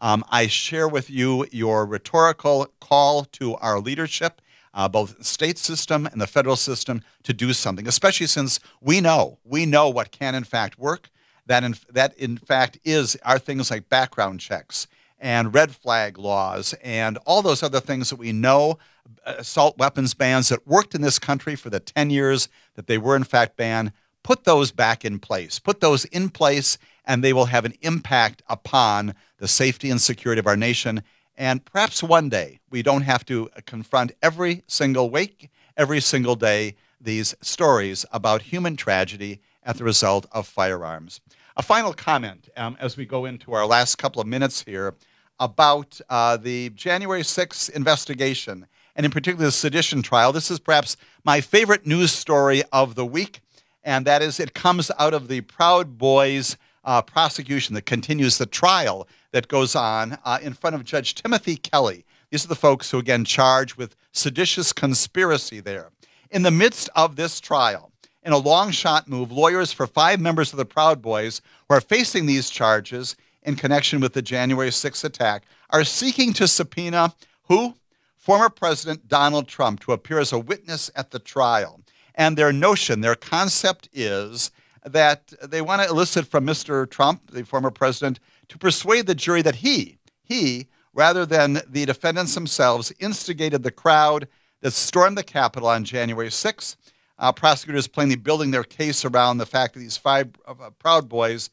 I share with you your rhetorical call to our leadership, both the state system and the federal system, to do something, especially since we know what can in fact work. That in fact are things like background checks and red flag laws and all those other things that we know, assault weapons bans that worked in this country for the 10 years that they were in fact banned. Put those back in place. Put those in place, and they will have an impact upon the safety and security of our nation. And perhaps one day we don't have to confront every single week, every single day, these stories about human tragedy at the result of firearms. A final comment as we go into our last couple of minutes here about the January 6th investigation, and in particular the sedition trial. This is perhaps my favorite news story of the week, and that is it comes out of the Proud Boys prosecution that continues the trial that goes on in front of Judge Timothy Kelly. These are the folks who, again, charged with seditious conspiracy there. In the midst of this trial, in a long shot move, lawyers for 5 members of the Proud Boys who are facing these charges in connection with the January 6th attack are seeking to subpoena who? Former President Donald Trump to appear as a witness at the trial. And their concept is that they want to elicit from Mr. Trump, the former president, to persuade the jury that he, rather than the defendants themselves, instigated the crowd that stormed the Capitol on January 6th. Prosecutors plainly building their case around the fact that these 5 Proud Boys,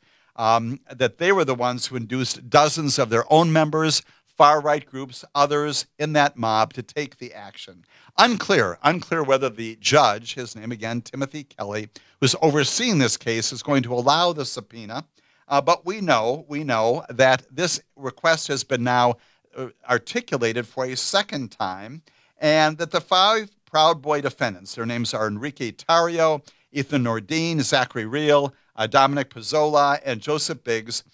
that they were the ones who induced dozens of their own members, far-right groups, others in that mob to take the action. Unclear whether the judge, his name again, Timothy Kelly, who's overseeing this case, is going to allow the subpoena. But we know that this request has been now articulated for a second time, and that the 5 Proud Boy defendants, their names are Enrique Tarrio, Ethan Nordine, Zachary Real, Dominic Pizzola, and Joseph Biggs,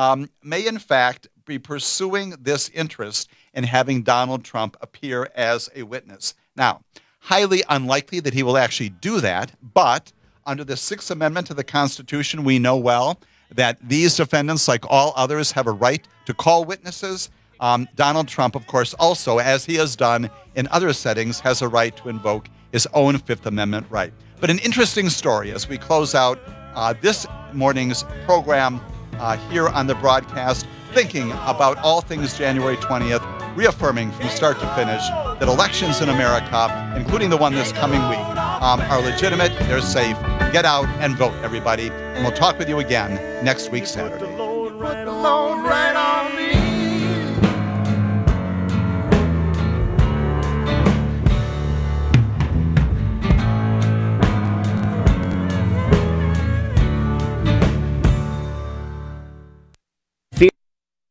may in fact be pursuing this interest in having Donald Trump appear as a witness. Now, highly unlikely that he will actually do that, but under the 6th Amendment to the Constitution, we know well that these defendants, like all others, have a right to call witnesses. Donald Trump, of course, also, as he has done in other settings, has a right to invoke his own 5th Amendment right. But an interesting story as we close out this morning's program here on the broadcast, thinking about all things January 20th, reaffirming from start to finish that elections in America, including the one this coming week, are legitimate, they're safe. Get out and vote, everybody. And we'll talk with you again next week, Saturday.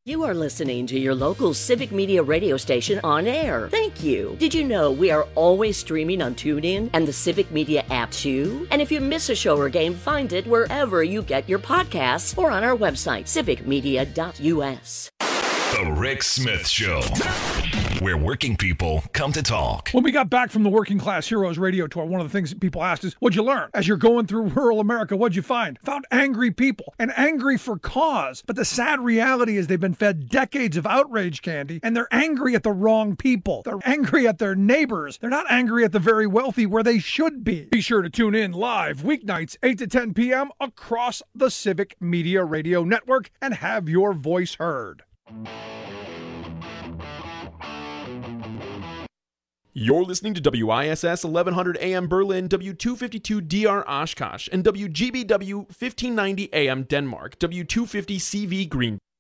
You are listening to your local Civic Media radio station on air. Thank you. Did you know we are always streaming on TuneIn and the Civic Media app too? And if you miss a show or game, find it wherever you get your podcasts or on our website, civicmedia.us. The Rick Smith Show, where working people come to talk. When we got back from the Working Class Heroes radio tour, one of the things that people asked is, what'd you learn? As you're going through rural America, what'd you find? Found angry people, and angry for cause. But the sad reality is they've been fed decades of outrage candy, and they're angry at the wrong people. They're angry at their neighbors. They're not angry at the very wealthy where they should be. Be sure to tune in live weeknights, 8 to 10 p.m. across the Civic Media Radio Network and have your voice heard. You're listening to WISS 1100 AM Berlin, W252 DR Oshkosh, and WGBW 1590 AM Denmark, W250 CV Green.